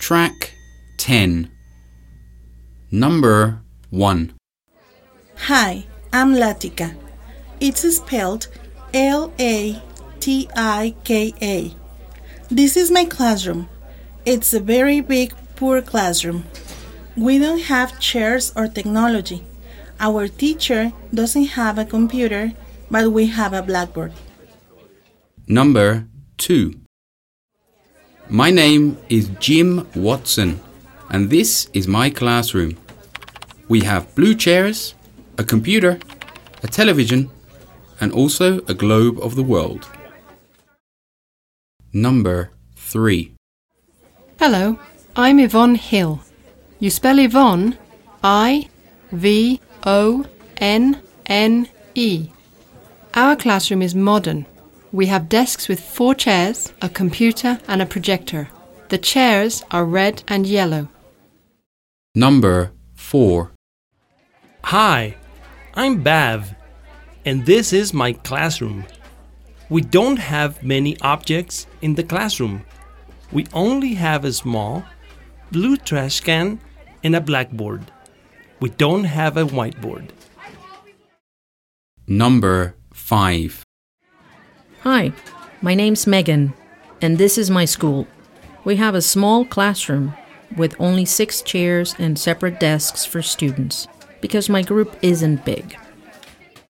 Track 10. Number 1. Hi, I'm Latika. It's spelled Latika. This is my classroom. It's a very big, poor classroom. We don't have chairs or technology. Our teacher doesn't have a computer, but we have a blackboard. Number 2. My name is Jim Watson, and this is my classroom. We have blue chairs, a computer, a television, and also a globe of the world. Number 3. Hello, I'm Yvonne Hill. You spell Yvonne I-V-O-N-N-E. Our classroom is modern. We have desks with 4 chairs, a computer and a projector. The chairs are red and yellow. Number 4. Hi, I'm Bav, and this is my classroom. We don't have many objects in the classroom. We only have a small blue trash can and a blackboard. We don't have a whiteboard. Number 5. Hi, my name's Megan, and this is my school. We have a small classroom with only 6 chairs and separate desks for students, because my group isn't big.